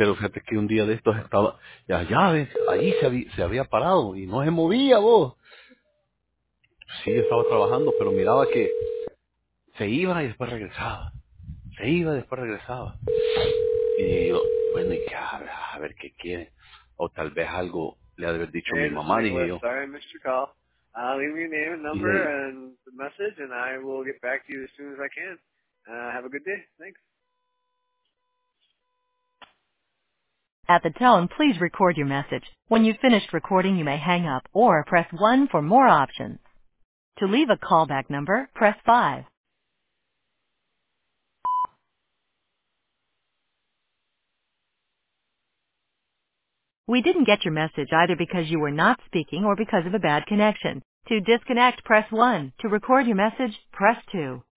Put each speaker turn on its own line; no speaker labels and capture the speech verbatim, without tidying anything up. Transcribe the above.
Pero fíjate que un día de estos estaba, ya llaves, ahí se había, se había parado y no se movía vos. Sí, estaba trabajando, pero miraba que se iba y después regresaba. Se iba y después regresaba. Y yo, bueno, y que, a, ver, a ver qué quiere. O tal vez algo le ha de haber dicho
Hey,
mi
this is
mamá, dije
Nicholas.
yo.
Sorry I missed your call. Uh, leave me your name and number
Dije,
and the message, and I will get back to you as soon as I can. Uh, have a good day. Thanks.
At the tone, please record your message. When you've finished recording, you may hang up or press one for more options. To leave a callback number, press five. We didn't get your message either because you were not speaking or because of a bad connection. To disconnect, press one. To record your message, press two.